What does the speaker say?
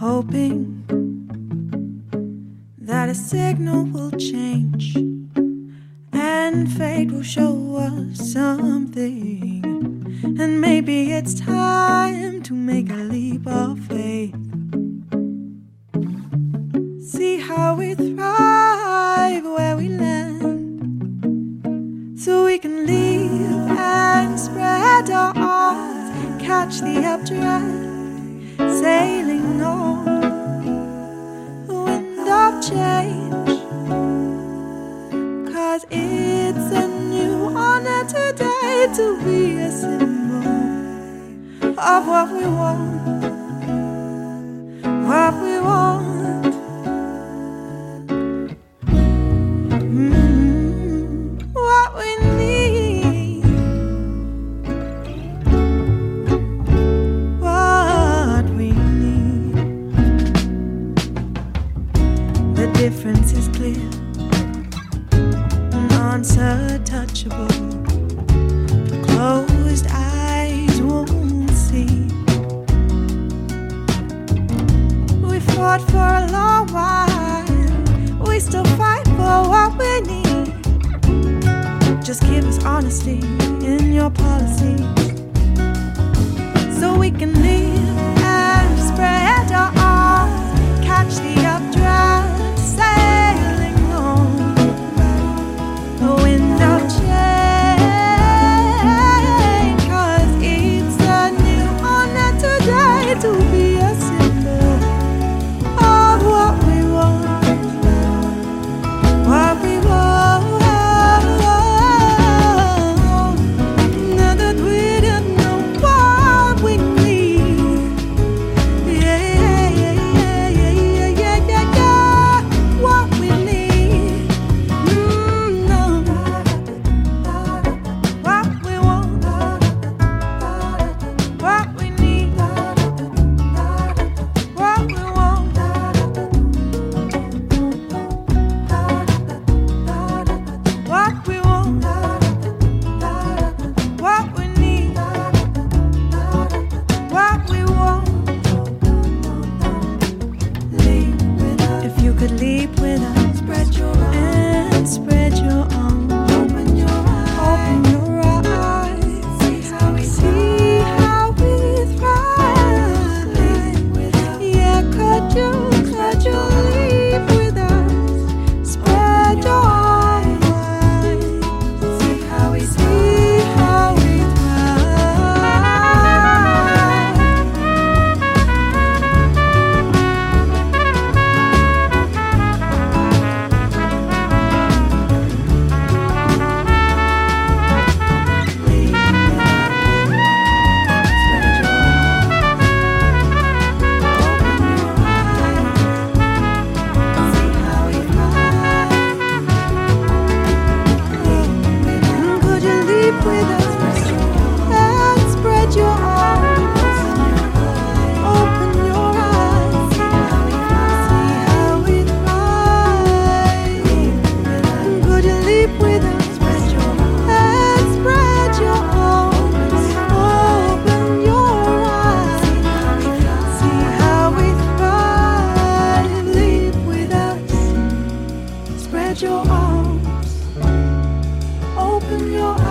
hoping that a signal will change and fate will show us something. And maybe it's time to make a leap of faith. See how we thrive where we land, so we can leave and spread our arms, catch the updraft, sailing on the wind of change. 'Cause it's a new honor today to be a symbol of what we want, what we want. What we need, what we need. The difference is clear, an answer touchable. The closed eyes won't see. We fought for a long while, we still fight for what we need. Just give us honesty in your policies, so we can live and spread our arms, catch the updraft, sailing on the wind of change. 'Cause it's a new honor today to be a symbol of what we want, what we want. Leap with us, spread your arms, spread your arms. Open your eyes, see how we thrive. Yeah, could you leap with us, spread your arms, see how we thrive. With us and spread your arms, open your eyes, see how we thrive. Could you leap with us and spread your arms, open your eyes, see how we thrive. Leap with us, spread your arms, open your eyes.